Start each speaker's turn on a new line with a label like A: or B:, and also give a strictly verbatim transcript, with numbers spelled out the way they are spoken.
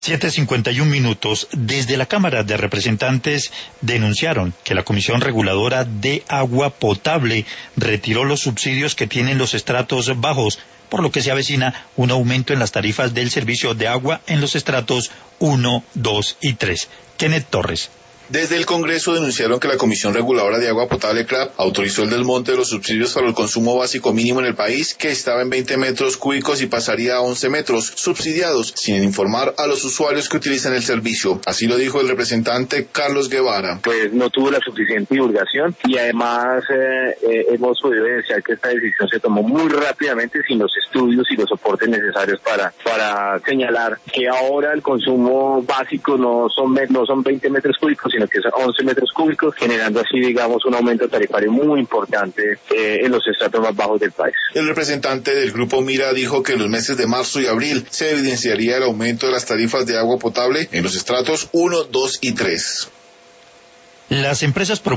A: siete cincuenta y un minutos. Desde la Cámara de Representantes denunciaron que la Comisión Reguladora de Agua Potable retiró los subsidios que tienen los estratos bajos, por lo que se avecina un aumento en las tarifas del servicio de agua en los estratos uno, dos y tres. Kenneth Torres.
B: Desde el Congreso denunciaron que la Comisión Reguladora de Agua Potable, C R A P, autorizó el desmonte de los subsidios para el consumo básico mínimo en el país, que estaba en veinte metros cúbicos y pasaría a once metros, subsidiados, sin informar a los usuarios que utilizan el servicio. Así lo dijo el representante Carlos Guevara.
C: Pues no tuvo la suficiente divulgación y además eh, eh, hemos podido evidenciar que esta decisión se tomó muy rápidamente sin los estudios y los soportes necesarios para, para señalar que ahora el consumo básico no son, no son veinte metros cúbicos, sino que son once metros cúbicos, generando así, digamos, un aumento tarifario muy importante eh, en los estratos más bajos del país.
B: El representante del Grupo Mira dijo que en los meses de marzo y abril se evidenciaría el aumento de las tarifas de agua potable en los estratos uno, dos y tres.
A: Las empresas